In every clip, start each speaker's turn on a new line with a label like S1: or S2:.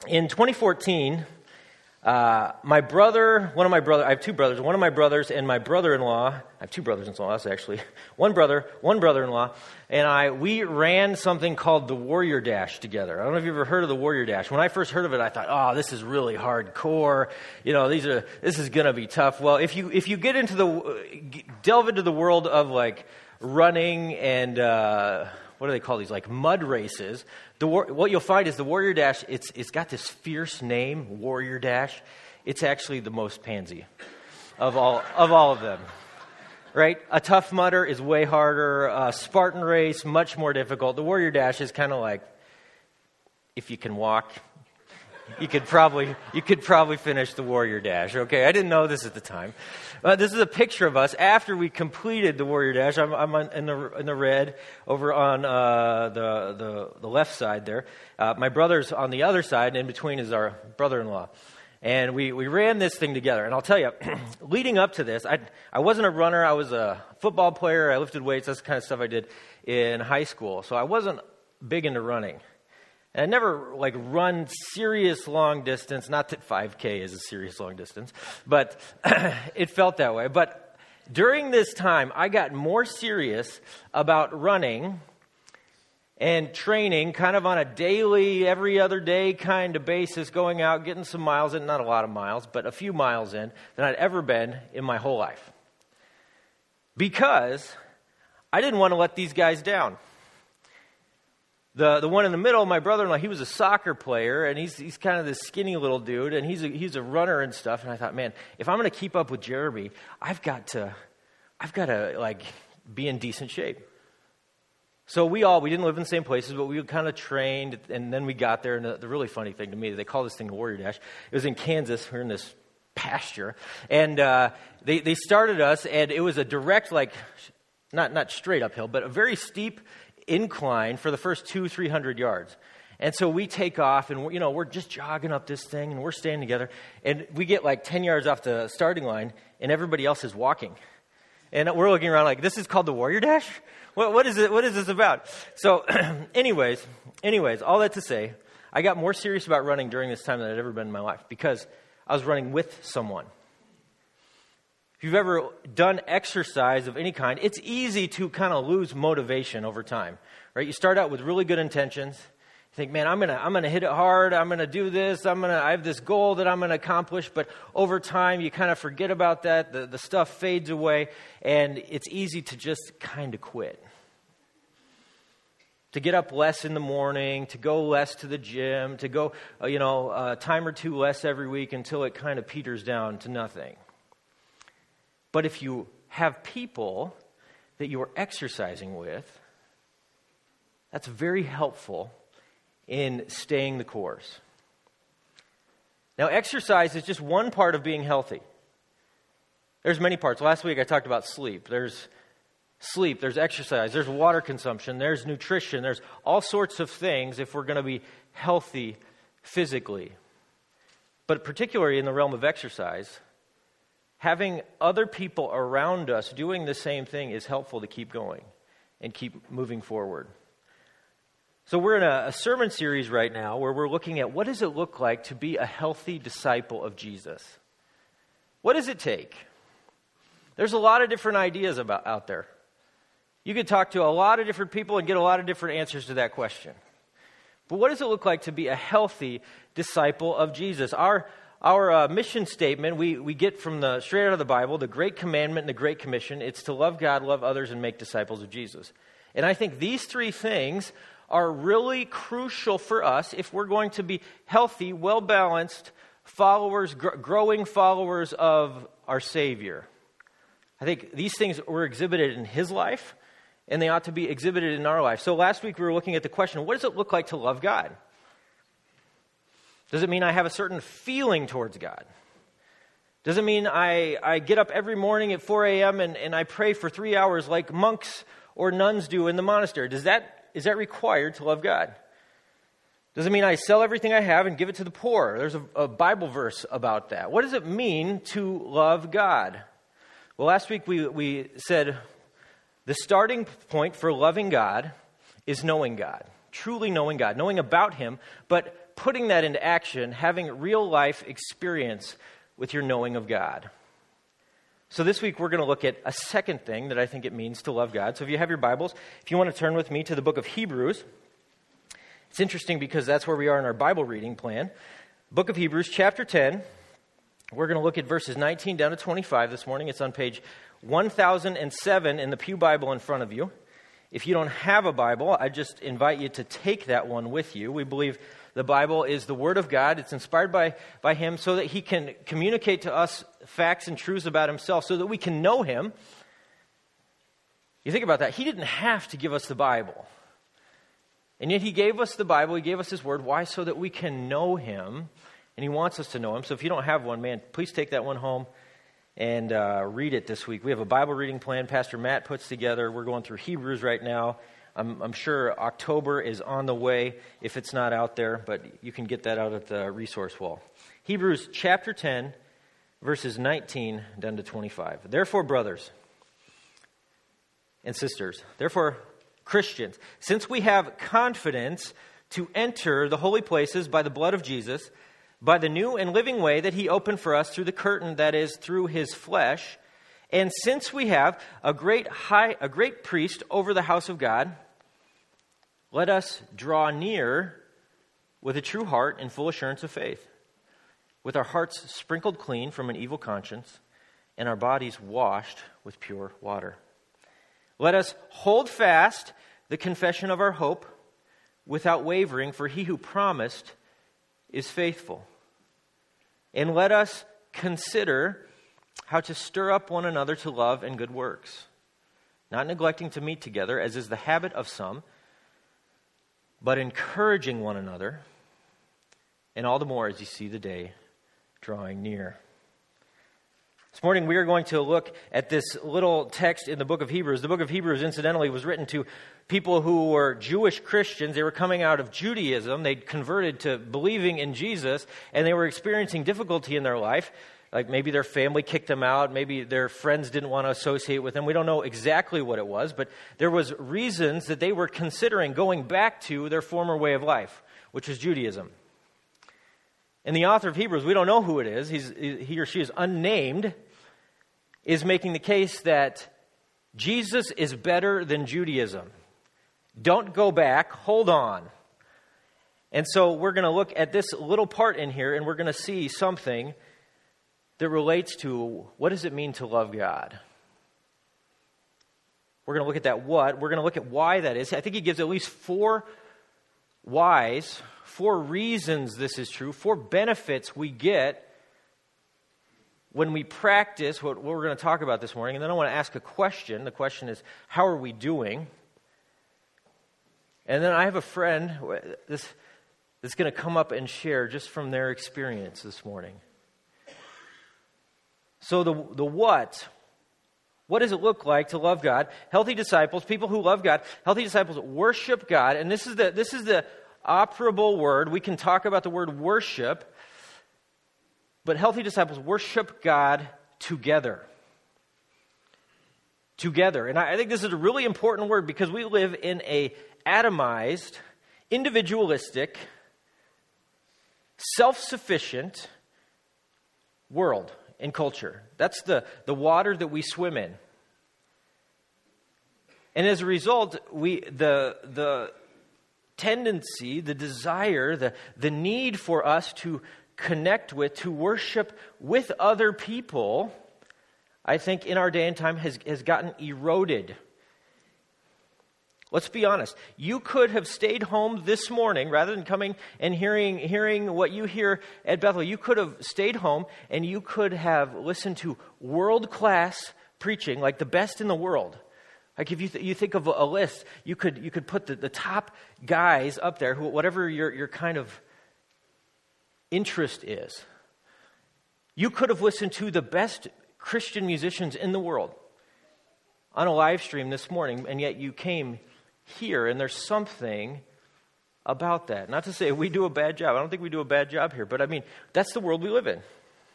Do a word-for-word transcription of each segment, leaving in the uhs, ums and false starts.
S1: in twenty fourteen, uh, my brother, one of my brothers, I have two brothers, one of my brothers and my brother-in-law, I have two brothers-in-law, actually, one brother, one brother-in-law, and I, we ran something called the Warrior Dash together. I don't know if you've ever heard of the Warrior Dash. When I first heard of it, I thought, oh, this is really hardcore. You know, these are, this is going to be tough. Well, if you, if you get into the, delve into the world of like running and, uh, what do they call these? Like mud races. The war, what you'll find is the Warrior Dash, it's it's got this fierce name, Warrior Dash. It's actually the most pansy of all of all of them. Right? A Tough Mudder is way harder. A Spartan Race, much more difficult. The Warrior Dash is kind of like, if you can walk, you could probably you could probably finish the Warrior Dash. Okay, I didn't know this at the time. Uh, this is a picture of us after we completed the Warrior Dash. I'm, I'm on, in the in the red over on uh, the, the the left side there. Uh, my brother's on the other side, and in between is our brother-in-law. And we, we ran this thing together. And I'll tell you, leading up to this, I I wasn't a runner. I was a football player. I lifted weights. That's the kind of stuff I did in high school. So I wasn't big into running. And I never, like, run serious long distance. Not that five K is a serious long distance, but it felt that way. But during this time, I got more serious about running and training kind of on a daily, every other day kind of basis, going out, getting some miles in, not a lot of miles, but a few miles in, than I'd ever been in my whole life. Because I didn't want to let these guys down. The the one in the middle, my brother-in-law, he was a soccer player, and he's he's kind of this skinny little dude, and he's a, he's a runner and stuff. And I thought, man, if I'm going to keep up with Jeremy, I've got to, I've got to like be in decent shape. So we all we didn't live in the same places, but we kind of trained, and then we got there. And the, the really funny thing to me, they call this thing the Warrior Dash. It was in Kansas. We were in this pasture, and uh, they they started us, and it was a direct, like, not not straight uphill, but a very steep incline for the first two, three hundred yards. And so we take off, and we're, you know, we're just jogging up this thing, and we're staying together, and we get like ten yards off the starting line, and everybody else is walking. And we're looking around like, this is called the Warrior Dash? What, what is it? What is this about? So anyways, anyways, all that to say, I got more serious about running during this time than I'd ever been in my life, because I was running with someone. If you've ever done exercise of any kind, it's easy to kind of lose motivation over time, right? You start out with really good intentions. You think, man, I'm gonna, I'm gonna hit it hard. I'm gonna do this. I'm gonna, I have this goal that I'm gonna accomplish. But over time, you kind of forget about that. The, the stuff fades away, and it's easy to just kind of quit. To get up less in the morning, to go less to the gym, to go, uh, you know, a time or two less every week until it kind of peters down to nothing. But if you have people that you are exercising with, that's very helpful in staying the course. Now, exercise is just one part of being healthy. There's many parts. Last week I talked about sleep. There's sleep, there's exercise, there's water consumption, there's nutrition, there's all sorts of things if we're going to be healthy physically. But particularly in the realm of exercise, having other people around us doing the same thing is helpful to keep going and keep moving forward. So we're in a, a sermon series right now where we're looking at what does it look like to be a healthy disciple of Jesus? What does it take? There's a lot of different ideas about out there. You could talk to a lot of different people and get a lot of different answers to that question. But what does it look like to be a healthy disciple of Jesus? Our Our uh, mission statement, we, we get from the straight out of the Bible, the Great Commandment and the Great Commission. It's to love God, love others, and make disciples of Jesus. And I think these three things are really crucial for us if we're going to be healthy, well-balanced followers, gr- growing followers of our Savior. I think these things were exhibited in His life, and they ought to be exhibited in our life. So last week we were looking at the question, what does it look like to love God? Does it mean I have a certain feeling towards God? Does it mean I, I get up every morning at four a.m. and, and I pray for three hours like monks or nuns do in the monastery? Does that is that required to love God? Does it mean I sell everything I have and give it to the poor? There's a, a Bible verse about that. What does it mean to love God? Well, last week we, we said the starting point for loving God is knowing God, truly knowing God, knowing about Him, but putting that into action, having real life experience with your knowing of God. So this week we're going to look at a second thing that I think it means to love God. So if you have your Bibles, if you want to turn with me to the book of Hebrews, it's interesting because that's where we are in our Bible reading plan. Book of Hebrews, chapter ten. We're going to look at verses nineteen down to twenty-five this morning. It's on page one thousand seven in the Pew Bible in front of you. If you don't have a Bible, I just invite you to take that one with you. We believe the Bible is the Word of God. It's inspired by, by Him so that He can communicate to us facts and truths about Himself so that we can know Him. You think about that. He didn't have to give us the Bible. And yet He gave us the Bible. He gave us His Word. Why? So that we can know Him. And He wants us to know Him. So if you don't have one, man, please take that one home and uh, read it this week. We have a Bible reading plan Pastor Matt puts together. We're going through Hebrews right now. I'm, I'm sure October is on the way if it's not out there, but you can get that out at the resource wall. Hebrews chapter ten, verses nineteen down to twenty-five. Therefore, brothers and sisters, therefore, Christians, since we have confidence to enter the holy places by the blood of Jesus, by the new and living way that He opened for us through the curtain, that is, through His flesh, and since we have a great high, a great priest over the house of God, let us draw near with a true heart and full assurance of faith, with our hearts sprinkled clean from an evil conscience and our bodies washed with pure water. Let us hold fast the confession of our hope without wavering, for He who promised is faithful. And let us consider how to stir up one another to love and good works, not neglecting to meet together, as is the habit of some, but encouraging one another, and all the more as you see the day drawing near. This morning we are going to look at this little text in the book of Hebrews. The book of Hebrews, incidentally, was written to people who were Jewish Christians. They were coming out of Judaism. They'd converted to believing in Jesus, and they were experiencing difficulty in their life. Like maybe their family kicked them out. Maybe their friends didn't want to associate with them. We don't know exactly what it was, but there was reasons that they were considering going back to their former way of life, which was Judaism. And the author of Hebrews, we don't know who it is. He's, he or she is unnamed, is making the case that Jesus is better than Judaism. Don't go back. Hold on. And so we're going to look at this little part in here, and we're going to see something that relates to what does it mean to love God. We're going to look at that what. We're going to look at why that is. I think he gives at least four whys, four reasons this is true, four benefits we get when we practice what, what we're going to talk about this morning. And then I want to ask a question. The question is, how are we doing? And then I have a friend this, that's going to come up and share just from their experience this morning. So the the what, what does it look like to love God? Healthy disciples, people who love God, healthy disciples worship God. And this is the this is the operable word. We can talk about the word worship, but healthy disciples worship God together. Together. And I, I think this is a really important word because we live in a atomized, individualistic, self-sufficient world. In culture. That's the, the water that we swim in. And as a result, we the the tendency, the desire, the, the need for us to connect with, to worship with other people, I think in our day and time has, has gotten eroded. Let's be honest. You could have stayed home this morning rather than coming and hearing hearing what you hear at Bethel. You could have stayed home and you could have listened to world-class preaching, like the best in the world. Like if you th- you think of a, a list, you could you could put the, the top guys up there, who whatever your your kind of interest is. You could have listened to the best Christian musicians in the world on a live stream this morning, and yet you came here, and there's something about that. Not to say we do a bad job. I don't think we do a bad job here, but I mean, that's the world we live in.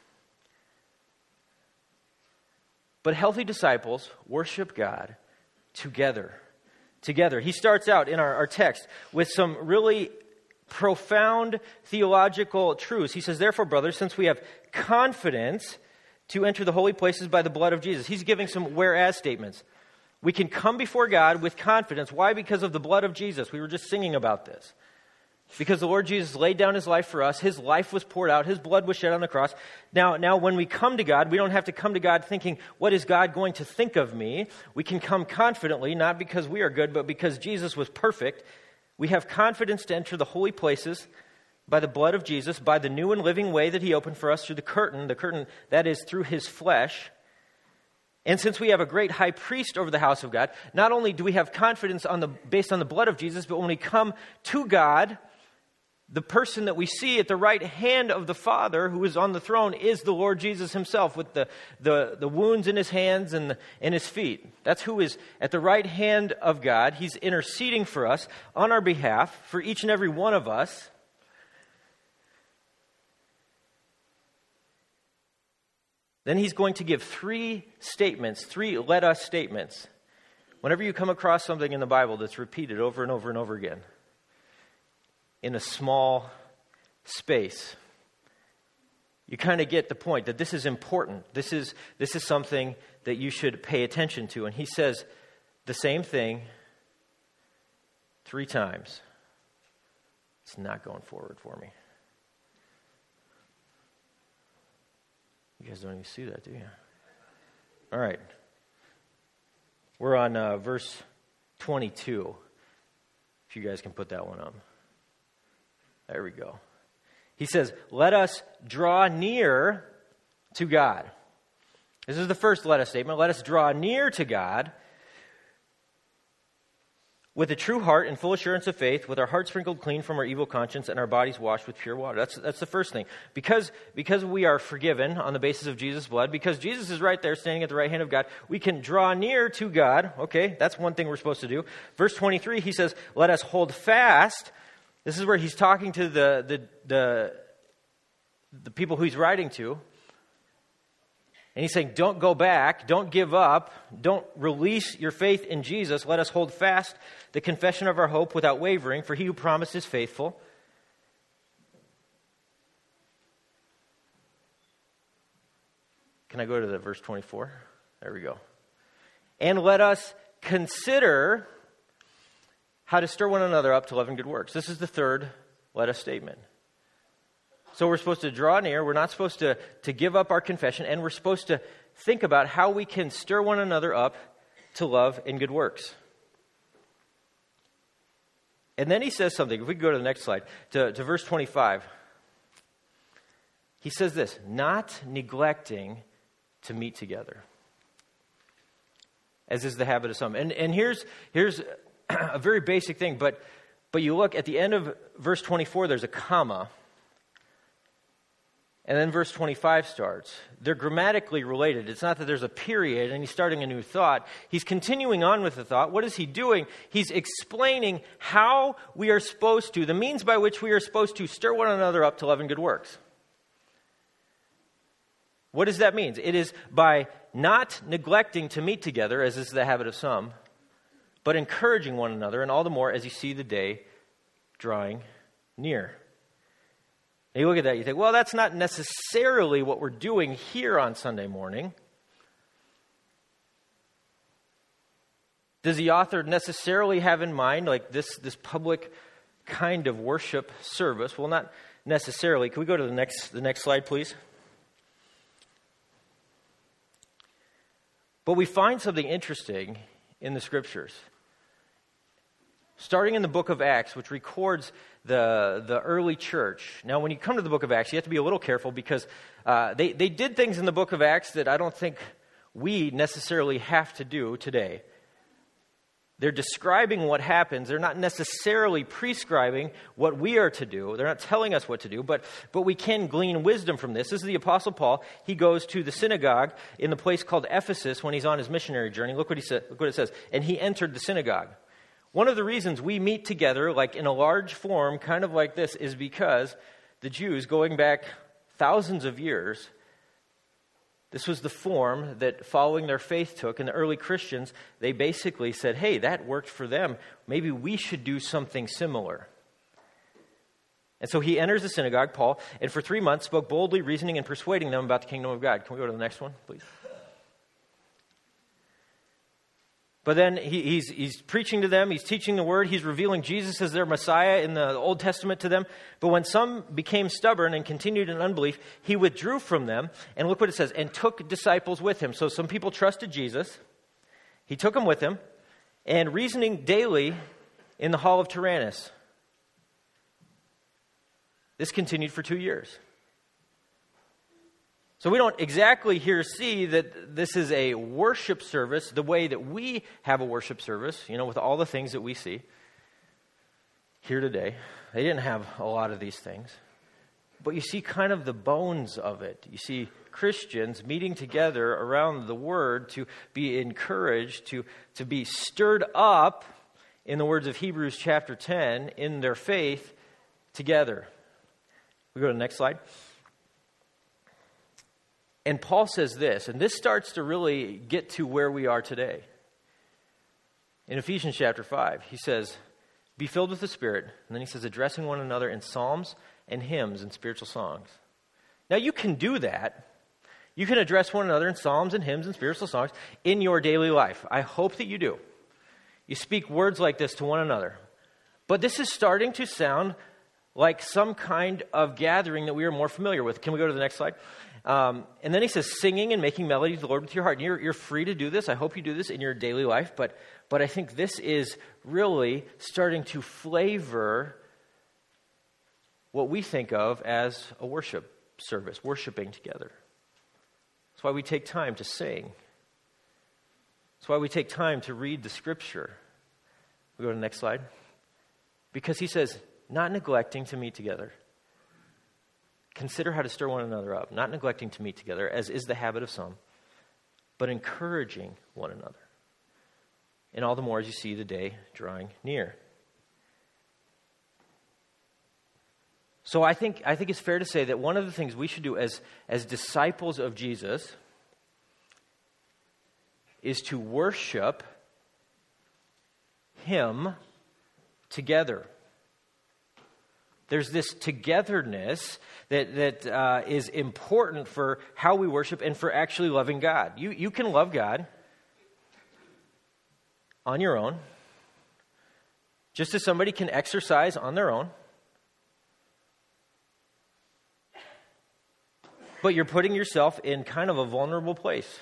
S1: But healthy disciples worship God together. Together. He starts out in our, our text with some really profound theological truths. He says, therefore, brothers, since we have confidence to enter the holy places by the blood of Jesus. He's giving some whereas statements. We can come before God with confidence. Why? Because of the blood of Jesus. We were just singing about this. Because the Lord Jesus laid down his life for us. His life was poured out. His blood was shed on the cross. Now, now, when we come to God, we don't have to come to God thinking, what is God going to think of me? We can come confidently, not because we are good, but because Jesus was perfect. We have confidence to enter the holy places by the blood of Jesus, by the new and living way that he opened for us through the curtain, the curtain that is through his flesh. And since we have a great high priest over the house of God, not only do we have confidence on the based on the blood of Jesus, but when we come to God, the person that we see at the right hand of the Father who is on the throne is the Lord Jesus himself with the, the, the wounds in his hands and, the, and his feet. That's who is at the right hand of God. He's interceding for us on our behalf, for each and every one of us. Then he's going to give three statements, three let us statements. Whenever you come across something in the Bible that's repeated over and over and over again, in a small space, you kind of get the point that this is important. This is this is something that you should pay attention to. And he says the same thing three times. It's not going forward for me. You guys don't even see that, do you? All right. We're on uh, verse twenty-two. If you guys can put that one up. There we go. He says, let us draw near to God. This is the first let us statement. Let us draw near to God with a true heart and full assurance of faith, with our hearts sprinkled clean from our evil conscience and our bodies washed with pure water. That's that's the first thing. Because, because we are forgiven on the basis of Jesus' blood, because Jesus is right there standing at the right hand of God, we can draw near to God. Okay, that's one thing we're supposed to do. Verse twenty-three, he says, let us hold fast. This is where he's talking to the the the, the people who he's writing to. And he's saying, don't go back, don't give up, don't release your faith in Jesus. Let us hold fast the confession of our hope without wavering, for he who promised is faithful. Can I go to the verse twenty-four? There we go. And let us consider how to stir one another up to love and good works. This is the third let us statement. So we're supposed to draw near, we're not supposed to, to give up our confession, and we're supposed to think about how we can stir one another up to love and good works. And then he says something, if we go to the next slide, to, to verse twenty-five. He says this, not neglecting to meet together, as is the habit of some. And, and here's, here's a very basic thing, but, but you look at the end of verse twenty-four, there's a comma. And then verse twenty-five starts. They're grammatically related. It's not that there's a period and he's starting a new thought. He's continuing on with the thought. What is he doing? He's explaining how we are supposed to, the means by which we are supposed to stir one another up to love and good works. What does that mean? It is by not neglecting to meet together, as is the habit of some, but encouraging one another, and all the more as you see the day drawing near. And you look at that, you think, well, that's not necessarily what we're doing here on Sunday morning. Does the author necessarily have in mind like this, this public kind of worship service? Well, not necessarily. Can we go to the next, the next slide, please? But we find something interesting in the Scriptures. Starting in the book of Acts, which records the, the early church. Now, when you come to the book of Acts, you have to be a little careful because uh, they, they did things in the book of Acts that I don't think we necessarily have to do today. They're describing what happens. They're not necessarily prescribing what we are to do. They're not telling us what to do, but, but we can glean wisdom from this. This is the Apostle Paul. He goes to the synagogue in the place called Ephesus when he's on his missionary journey. Look what he said. Look what it says. And he entered the synagogue. One of the reasons we meet together, like in a large form, kind of like this, is because the Jews, going back thousands of years, this was the form that following their faith took. And the early Christians, they basically said, hey, that worked for them. Maybe we should do something similar. And so he enters the synagogue, Paul, and for three months spoke boldly, reasoning and persuading them about the kingdom of God. Can we go to the next one, please? But then he, he's, he's preaching to them, he's teaching the word, he's revealing Jesus as their Messiah in the Old Testament to them. But when some became stubborn and continued in unbelief, he withdrew from them, and look what it says, and took disciples with him. So some people trusted Jesus, he took them with him, and reasoning daily in the hall of Tyrannus. This continued for two years. So we don't exactly here see that this is a worship service the way that we have a worship service, you know, with all the things that we see here today. They didn't have a lot of these things. But you see kind of the bones of it. You see Christians meeting together around the Word to be encouraged, to, to be stirred up, in the words of Hebrews chapter ten, in their faith together. We go to the next slide. And Paul says this, and this starts to really get to where we are today. In Ephesians chapter five, he says, be filled with the Spirit. And then he says, addressing one another in psalms and hymns and spiritual songs. Now you can do that. You can address one another in psalms and hymns and spiritual songs in your daily life. I hope that you do. You speak words like this to one another. But this is starting to sound like some kind of gathering that we are more familiar with. Can we go to the next slide? Um, and then he says, singing and making melody to the Lord with your heart. And you're, you're free to do this. I hope you do this in your daily life. But, but I think this is really starting to flavor what we think of as a worship service, worshiping together. That's why we take time to sing. That's why we take time to read the Scripture. We go to the next slide. Because he says, not neglecting to meet together. Consider how to stir one another up, not neglecting to meet together, as is the habit of some, but encouraging one another. And all the more as you see the day drawing near. So I think I think it's fair to say that one of the things we should do as, as disciples of Jesus is to worship Him together. There's this togetherness that, that uh, is important for how we worship and for actually loving God. You, you can love God on your own, just as somebody can exercise on their own. But you're putting yourself in kind of a vulnerable place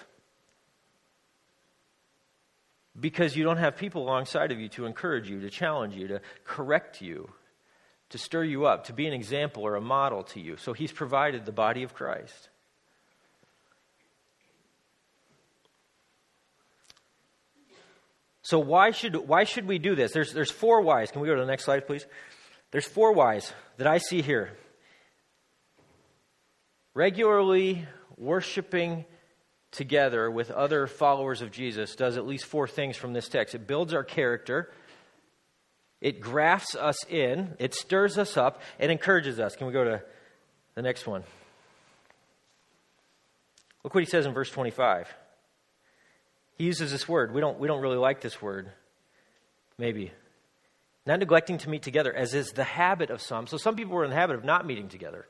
S1: because you don't have people alongside of you to encourage you, to challenge you, to correct you, to stir you up, to be an example or a model to you. So he's provided the body of Christ. So why should why should we do this? There's there's four whys. Can we go to the next slide, please? There's four whys that I see here. Regularly worshiping together with other followers of Jesus does at least four things from this text. It builds our character. It grafts us in, it stirs us up, and encourages us. Can we go to the next one? Look what he says in verse twenty-five. He uses this word. We don't, we don't really like this word, maybe. Not neglecting to meet together, as is the habit of some. So some people were in the habit of not meeting together.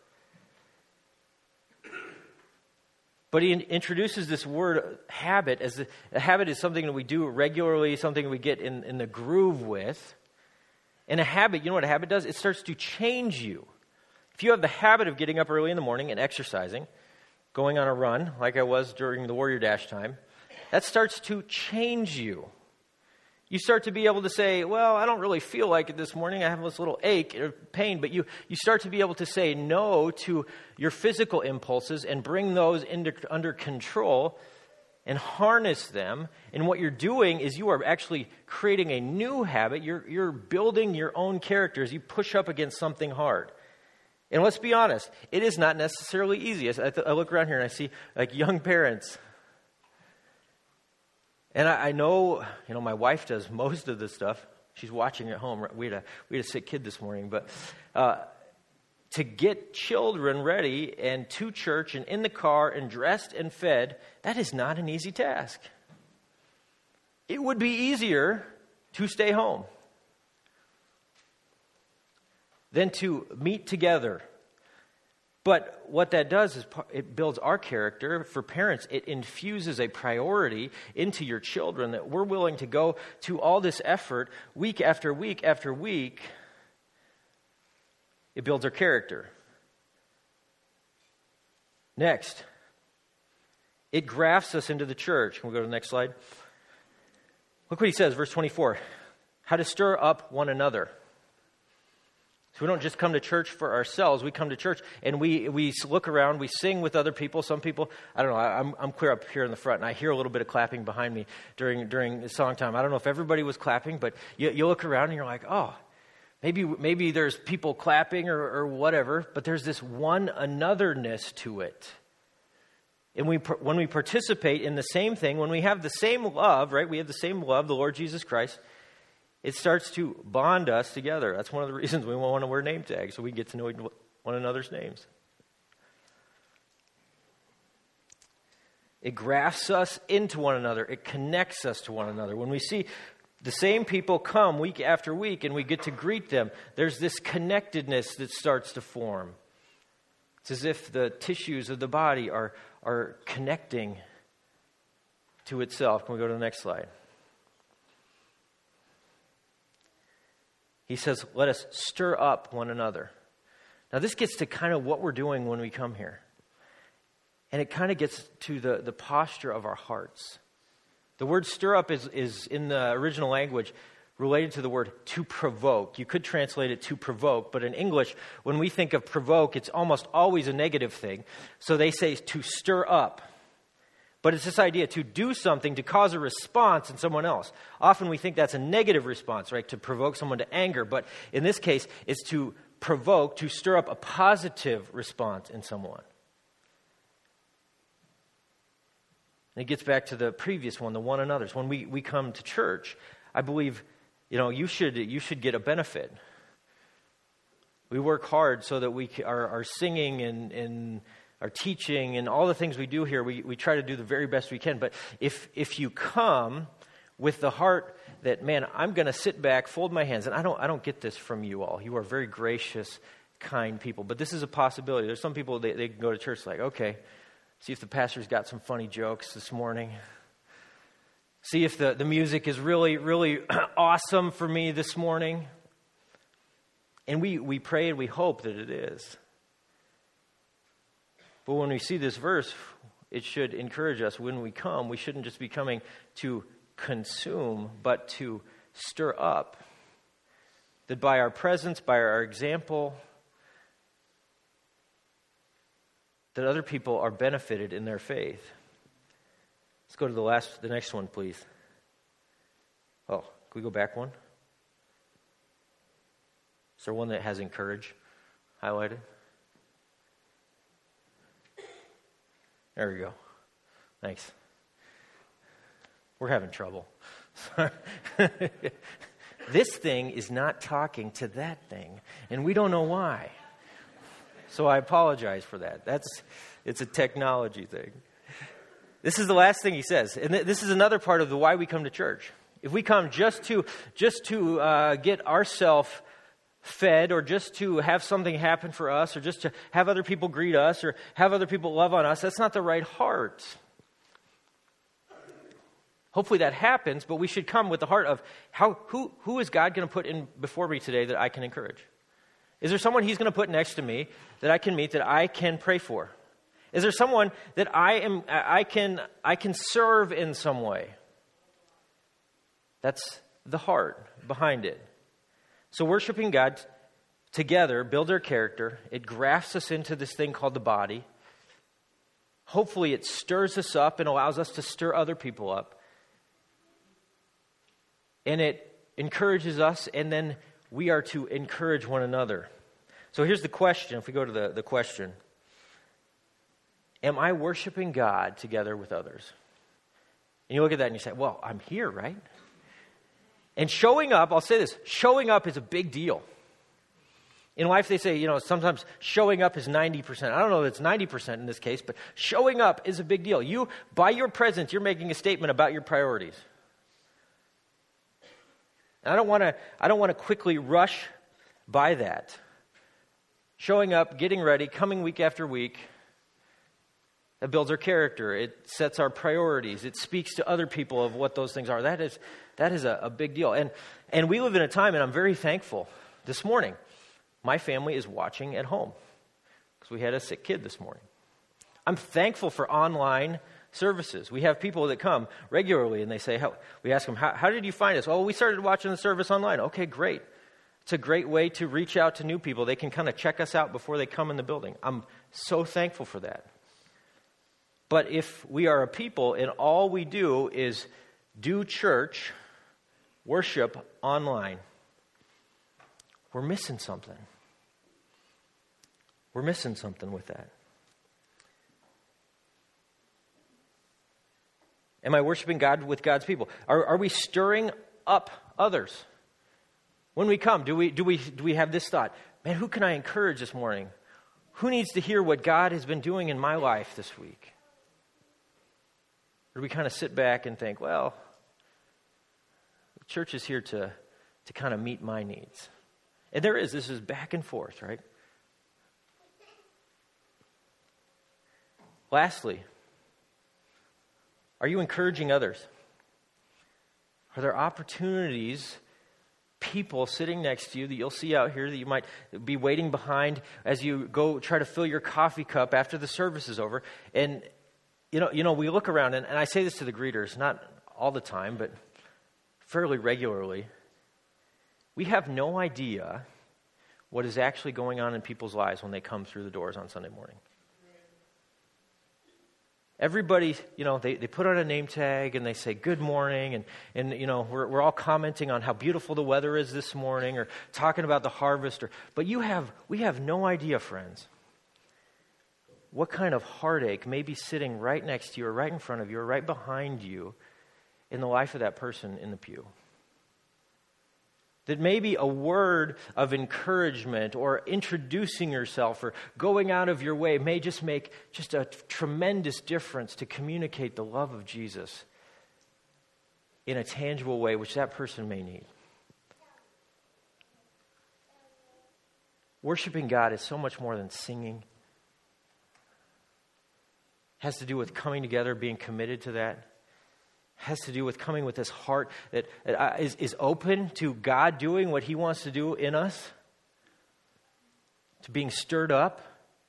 S1: But he in- introduces this word habit as a, a habit is something that we do regularly, something we get in, in the groove with. And a habit, you know what a habit does? It starts to change you. If you have the habit of getting up early in the morning and exercising, going on a run like I was during the Warrior Dash time, that starts to change you. You start to be able to say, well, I don't really feel like it this morning. I have this little ache or pain. But you, you start to be able to say no to your physical impulses and bring those into, under control and harness them. And what you're doing is you are actually creating a new habit. You're, you're building your own character as you push up against something hard. And let's be honest, it is not necessarily easy. I, th- I look around here and I see like young parents. And I, I know, you know, my wife does most of this stuff. She's watching at home. We had a, we had a sick kid this morning. But uh, to get children ready and to church and in the car and dressed and fed, that is not an easy task. It would be easier to stay home. than to meet together. But what that does is it builds our character. For parents, it infuses a priority into your children that we're willing to go to all this effort week after week after week. It builds our character. Next, it grafts us into the church. Can we go to the next slide? Look what he says, verse twenty-four. How to stir up one another. So we don't just come to church for ourselves. We come to church and we we look around. We sing with other people. Some people, I don't know, I'm I'm clear up here in the front, and I hear a little bit of clapping behind me during during the song time. I don't know if everybody was clapping, but you, you look around and you're like, oh, maybe maybe there's people clapping or, or whatever, but there's this one anotherness to it. And we when we participate in the same thing, when we have the same love, right? We have the same love, the Lord Jesus Christ. It starts to bond us together. That's one of the reasons we want to wear name tags, so we get to know one another's names. It grafts us into one another. It connects us to one another. When we see the same people come week after week and we get to greet them, there's this connectedness that starts to form. It's as if the tissues of the body are, are connecting to itself. Can we go to the next slide? He says, let us stir up one another. Now, this gets to kind of what we're doing when we come here. And it kind of gets to the, the posture of our hearts. The word stir up is, is, in the original language, related to the word to provoke. You could translate it to provoke, but in English, when we think of provoke, it's almost always a negative thing. So they say to stir up. But it's this idea to do something to cause a response in someone else. Often we think that's a negative response, right? To provoke someone to anger. But in this case, it's to provoke, to stir up a positive response in someone. And it gets back to the previous one, the one another's. When we, we come to church, I believe, you know, you should you should get a benefit. We work hard so that we are, are singing and and our teaching and all the things we do here, we, we try to do the very best we can. But if if you come with the heart that, man, I'm going to sit back, fold my hands, and I don't I don't get this from you all. You are very gracious, kind people. But this is a possibility. There's some people, they, they can go to church like, okay, see if the pastor's got some funny jokes this morning. See if the, the music is really, really awesome for me this morning. And we, we pray and we hope that it is. But when we see this verse, it should encourage us when we come. We shouldn't just be coming to consume, but to stir up. That by our presence, by our example, that other people are benefited in their faith. Let's go to the last, the next one, please. Oh, can we go back one? Is there one that has encourage highlighted? There we go. Thanks. We're having trouble. This thing is not talking to that thing, and we don't know why. So I apologize for that. That's it's a technology thing. This is the last thing he says, and th- this is another part of the why we come to church. If we come just to just to uh, get ourselves fed, or just to have something happen for us, or just to have other people greet us, or have other people love on us, that's not the right heart. Hopefully that happens, but we should come with the heart of how who who is God going to put in before me today that I can encourage? Is there someone he's going to put next to me that I can meet, that I can pray for? Is there someone that I am I can I can serve in some way? That's the heart behind it. So worshiping God together builds our character. It grafts us into this thing called the body. Hopefully it stirs us up and allows us to stir other people up. And it encourages us, and then we are to encourage one another. So here's the question, if we go to the, the question. Am I worshiping God together with others? And you look at that and you say, well, I'm here, right? And showing up, I'll say this, showing up is a big deal. In life, they say, you know, sometimes showing up is ninety percent. I don't know that it's ninety percent in this case, but showing up is a big deal. You, by your presence, you're making a statement about your priorities. And I don't want to, I don't want to quickly rush by that. showing up, getting ready, coming week after week, that builds our character. It sets our priorities. It speaks to other people of what those things are. That is that is a, a big deal. And and we live in a time, and I'm very thankful. This morning, my family is watching at home because we had a sick kid this morning. I'm thankful for online services. We have people that come regularly, and they say, how, we ask them, how, how did you find us? Oh, we started watching the service online. Okay, great. It's a great way to reach out to new people. They can kind of check us out before they come in the building. I'm so thankful for that. But if we are a people and all we do is do church, worship online, we're missing something. We're missing something with that. Am I worshiping God with God's people? Are, are we stirring up others? When we come, do we do we do we have this thought? Man, who can I encourage this morning? Who needs to hear what God has been doing in my life this week? Or do we kind of sit back and think, well, the church is here to, to kind of meet my needs? And there is. This is back and forth, right? Lastly, are you encouraging others? Are there opportunities, people sitting next to you that you'll see out here that you might be waiting behind as you go try to fill your coffee cup after the service is over? And, you know, you know, we look around, and, and I say this to the greeters, not all the time, but fairly regularly. We have no idea what is actually going on in people's lives when they come through the doors on Sunday morning. Everybody, you know, they, they put on a name tag and they say good morning, and, and you know, we're we're all commenting on how beautiful the weather is this morning, or talking about the harvest, or but you have we have no idea, friends, what kind of heartache may be sitting right next to you, or right in front of you, or right behind you in the life of that person in the pew. That maybe a word of encouragement or introducing yourself or going out of your way may just make just a tremendous difference to communicate the love of Jesus in a tangible way, which that person may need. Worshiping God is so much more than singing. It has to do with coming together, being committed to that. Has to do with coming with this heart that, that is, is open to God doing what He wants to do in us, to being stirred up,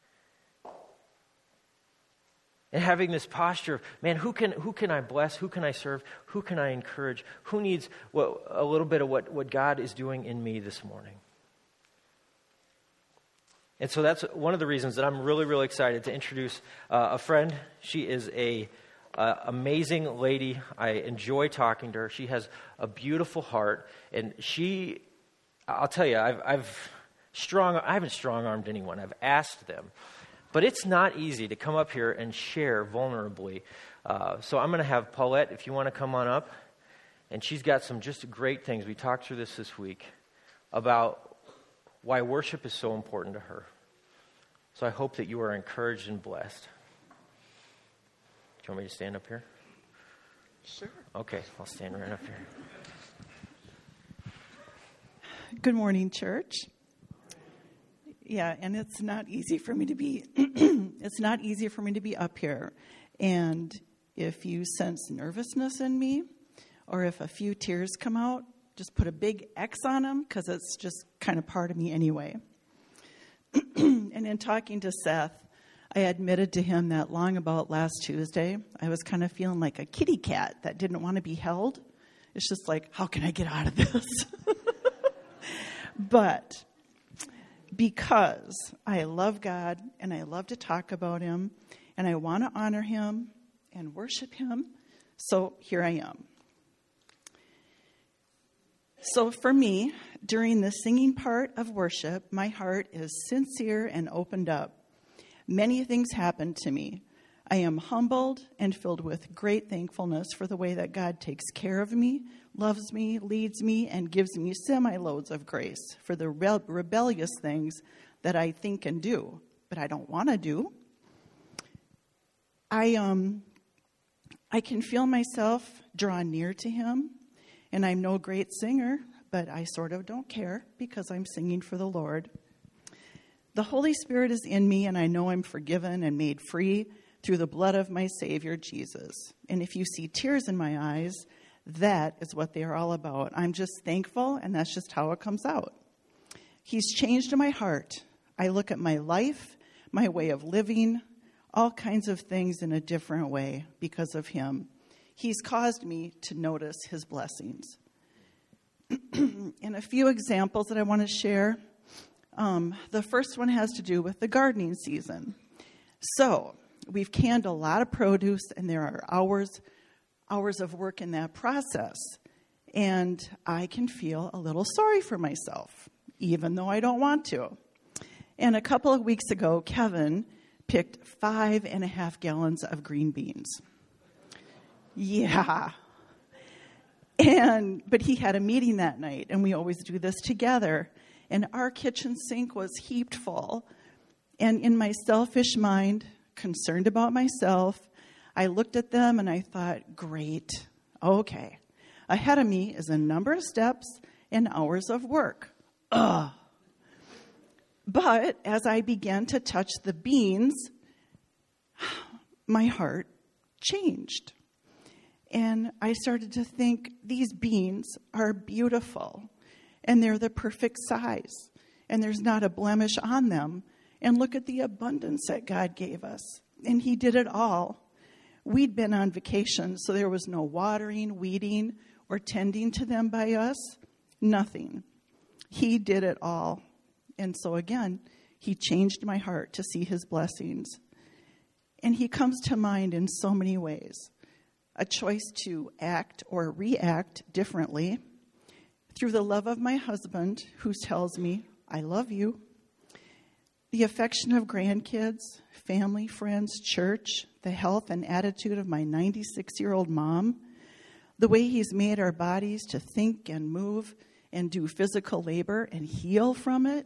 S1: and having this posture of, man, who can who can I bless? Who can I serve? Who can I encourage? Who needs what, a little bit of what, what God is doing in me this morning? And so that's one of the reasons that I'm really, really excited to introduce uh, a friend. She is a Uh, amazing lady. I enjoy talking to her. She has a beautiful heart, and she, I'll tell you, I've, I've strong, I haven't strong-armed anyone. I've asked them, but it's not easy to come up here and share vulnerably. Uh, so I'm going to have Paulette, if you want to come on up, and she's got some just great things. We talked through this this week about why worship is so important to her. So I hope that you are encouraged and blessed. Do you want me to stand up here?
S2: Sure.
S1: Okay, I'll stand right up here.
S2: Good morning, church. Yeah, and it's not easy for me to be, it's not easy for me to be up here. And if you sense nervousness in me, or if a few tears come out, just put a big X on them, because it's just kind of part of me anyway. And in talking to Seth, I admitted to him that long about last Tuesday, I was kind of feeling like a kitty cat that didn't want to be held. It's just like, how can I get out of this? But because I love God and I love to talk about Him and I want to honor Him and worship Him, so here I am. So for me, during the singing part of worship, my heart is sincere and opened up. Many things happened to me. I am humbled and filled with great thankfulness for the way that God takes care of me, loves me, leads me, and gives me semi-loads of grace for the re- rebellious things that I think and do, but I don't want to do. I um, I can feel myself draw near to Him, and I'm no great singer, but I sort of don't care because I'm singing for the Lord. The Holy Spirit is in me, and I know I'm forgiven and made free through the blood of my Savior, Jesus. And if you see tears in my eyes, that is what they are all about. I'm just thankful, and that's just how it comes out. He's changed my heart. I look at my life, my way of living, all kinds of things in a different way because of him. He's caused me to notice his blessings. And a few examples that I want to share. Um, the first one has to do with the gardening season. So we've canned a lot of produce, and there are hours, hours of work in that process. And I can feel a little sorry for myself, even though I don't want to. And a couple of weeks ago, Kevin picked five and a half gallons of green beans. Yeah. And but he had a meeting that night, and we always do this together. And our kitchen sink was heaped full. And in my selfish mind, concerned about myself, I looked at them and I thought, great, okay. Ahead of me is a number of steps and hours of work. Ugh. But as I began to touch the beans, my heart changed. And I started to think, these beans are beautiful. And they're the perfect size. And there's not a blemish on them. And look at the abundance that God gave us. And he did it all. We'd been on vacation, so there was no watering, weeding, or tending to them by us. Nothing. He did it all. And so again, he changed my heart to see his blessings. And he comes to mind in so many ways. A choice to act or react differently. Through the love of my husband, who tells me, I love you. The affection of grandkids, family, friends, church, the health and attitude of my ninety-six-year-old mom, the way he's made our bodies to think and move and do physical labor and heal from it.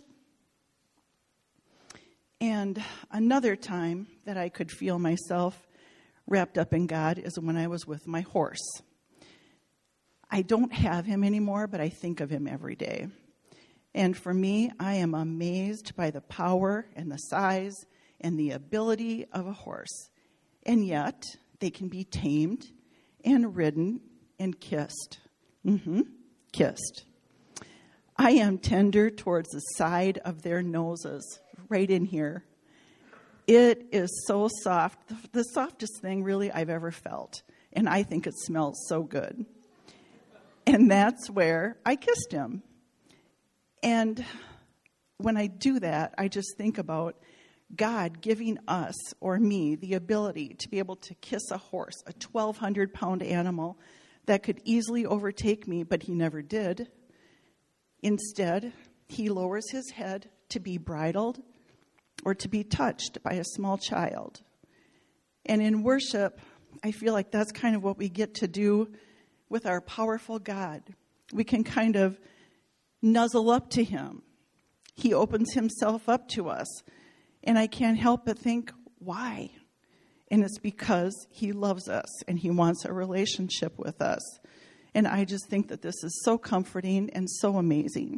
S2: And another time that I could feel myself wrapped up in God is when I was with my horse. I don't have him anymore, but I think of him every day. And for me, I am amazed by the power and the size and the ability of a horse. And yet, they can be tamed and ridden and kissed. Mm-hmm. Kissed. I am tender towards the side of their noses, right in here. It is so soft, the softest thing really I've ever felt. And I think it smells so good. And that's where I kissed him. And when I do that, I just think about God giving us, or me, the ability to be able to kiss a horse, a twelve hundred pound animal that could easily overtake me, but he never did. Instead, he lowers his head to be bridled or to be touched by a small child. And in worship, I feel like that's kind of what we get to do with our powerful God. We can kind of nuzzle up to him. He opens himself up to us. And I can't help but think, why? And it's because he loves us and he wants a relationship with us. And I just think that this is so comforting and so amazing.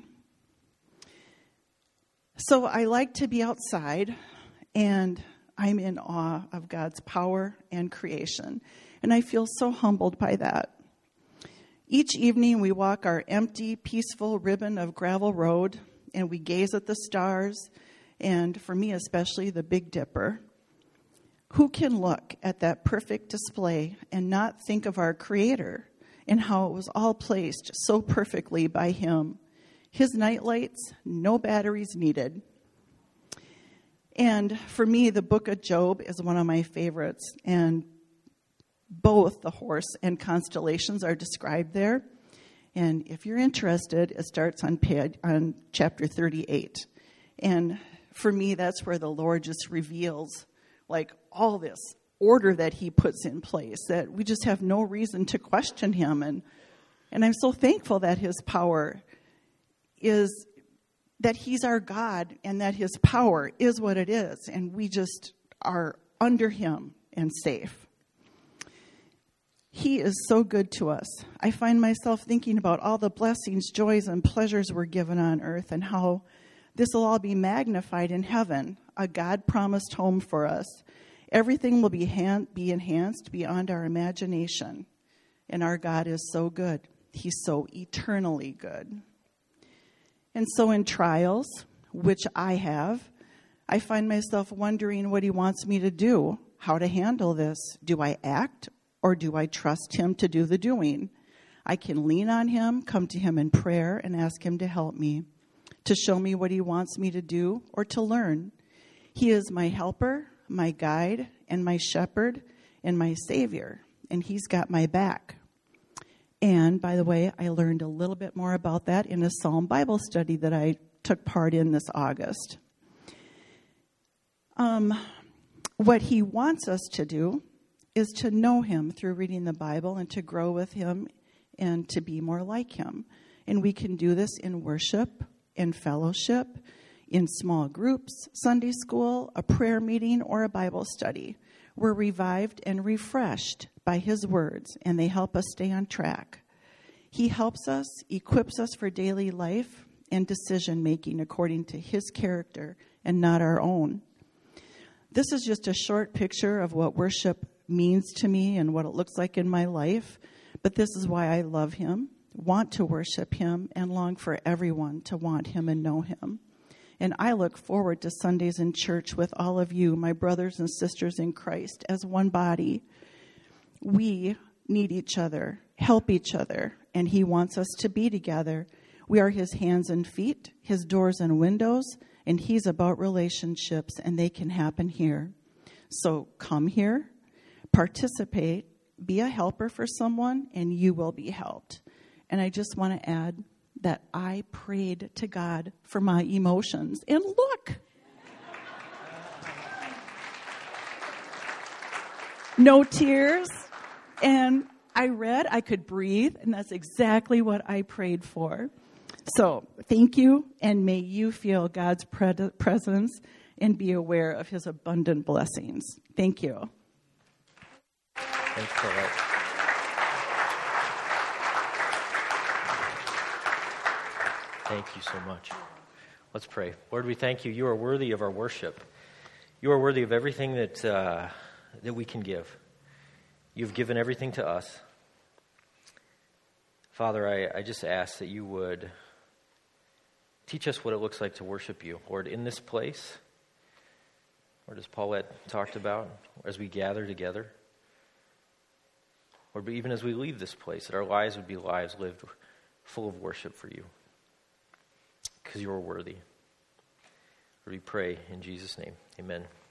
S2: So I like to be outside, and I'm in awe of God's power and creation. And I feel so humbled by that. Each evening we walk our empty, peaceful ribbon of gravel road, and we gaze at the stars, and for me especially, the Big Dipper. Who can look at that perfect display and not think of our Creator and how it was all placed so perfectly by him? His nightlights, no batteries needed. And for me, the book of Job is one of my favorites, and both the horse and constellations are described there. And if you're interested, it starts on page, on chapter thirty-eight. And for me, that's where the Lord just reveals like all this order that he puts in place, that we just have no reason to question him. And and I'm so thankful that his power is, that he's our God and that his power is what it is. And we just are under him and safe. He is so good to us. I find myself thinking about all the blessings, joys, and pleasures we're given on earth and how This will all be magnified in heaven, a God-promised home for us. Everything will be, han- be enhanced beyond our imagination. And our God is so good. He's so eternally good. And so in trials, which I have, I find myself wondering what he wants me to do, how to handle this. Do I act or do I trust him to do the doing? I can lean on him, come to him in prayer, and ask him to help me, to show me what he wants me to do or to learn. He is my helper, my guide, and my shepherd, and my savior, and he's got my back. And, by the way, I learned a little bit more about that in a Psalm Bible study that I took part in this August. Um, what he wants us to do is to know him through reading the Bible and to grow with him and to be more like him. And we can do this in worship, in fellowship, in small groups, Sunday school, a prayer meeting, or a Bible study. We're revived and refreshed by his words, and they help us stay on track. He helps us, equips us for daily life and decision-making according to his character and not our own. This is just a short picture of what worship means to me and what it looks like in my life, but this is why I love him, want to worship him, and long for everyone to want him and know him. And I look forward to Sundays in church with all of you, my brothers and sisters in Christ, as one body. We need each other, help each other, and he wants us to be together. We are his hands and feet, his doors and windows, and he's about relationships, and they can happen here. So come here, participate, be a helper for someone, and you will be helped. And I just want to add that I prayed to God for my emotions. And look! No tears. And I read, I could breathe, and that's exactly what I prayed for. So thank you, and may you feel God's pre- presence and be aware of his abundant blessings. Thank you.
S1: Thanks, Colette. Thank you so much. Let's pray. Lord, we thank you. You are worthy of our worship. You are worthy of everything that uh, that we can give. You've given everything to us. Father, I, I just ask that you would teach us what it looks like to worship you, Lord, in this place, Lord, as Paulette talked about, as we gather together. Lord, but even as we leave this place, that our lives would be lives lived full of worship for you, because you are worthy. Lord, we pray in Jesus' name. Amen.